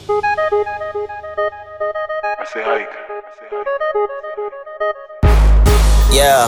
I say hike. Yeah.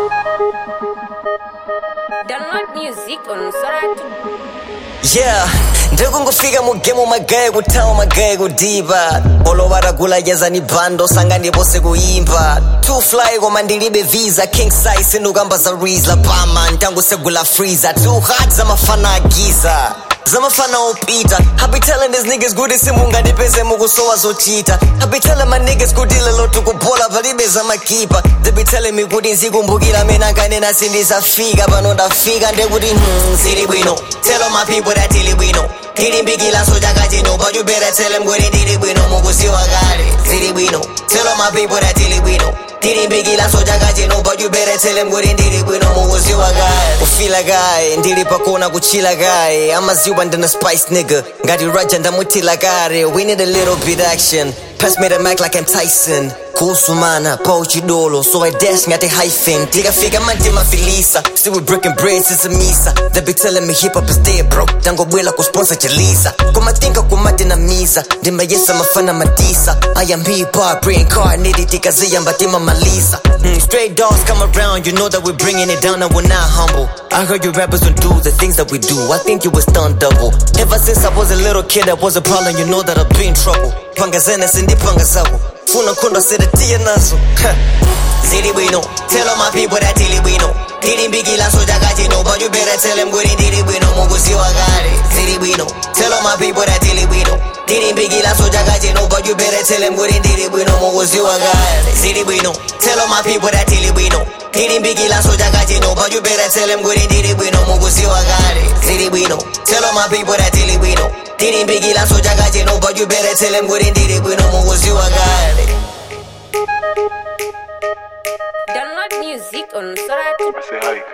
Download music on Soratu. Yeah, ndikungofika mugemu magaye kutawa magaye kudiba olo varagula yazani bando sangani bose kuimba too fly koma ndilibe visa king size sindukamba za rizla bama ntangu segula freezer too hot zamafana agiza zamafana opita I be telling these niggas kuti simungandipeze mukusowa zochita I be telling my niggas kuti lelo tukubola palibe zamakipa they be telling me kuti nzikumbukira mena kanena sindisafika pano ndafika ndekuti zili bwino tell all my people that tili bwino tilimbikila sochaka chino but you better tell them kuti tili bwino mukusiwa kale zili bwino tell all my people that tili bwino tilimbikila sochaka chino but you better tell them kuti tili bwino mukusiwa kale kufila kaye ndili pakona kuchila kaye amaziwa ndina spice nigga ngati raja ndamutila kare we need a little bit action pass me the mic like I'm Tyson kusumana pauchidolo so I dash ngati hyphen tikafika manje mafilisa still we breaking bread since a misa they be telling me hip hop is dead bro tangobwela kusponsor chelisa kumatinka kumati na misa ndimayesa mafana matisa I am hip hop reincarnated tikaziya mbatima malisa straight dogs come around you know that we're bringing it down and we're not humble I heard you rappers don't do the things that we do I think you was done double ever since I was a little kid that was a problem you know that I've been in trouble panga zene sindipanga zako funa kondo sedatia nazo zili bwino tell all my people that tili bwino tilimbikila sochaka chino but you better tell them kuti tili bwino mukusiwa kale zili bwino tell all my people that tili bwino tilimbikila sochaka chino but you better tell them kuti tili bwino mukusiwa kale zili bwino tell all my people that tili bwino tilimbikila sochaka chino but you better tell them kuti tili bwino mukusiwa kale zili bwino tell all my people that tili bwino tilimbikila sochaka chino but you better tell them kuti tili bwino mukusiwa kale. Download music on Soratu. I say hike.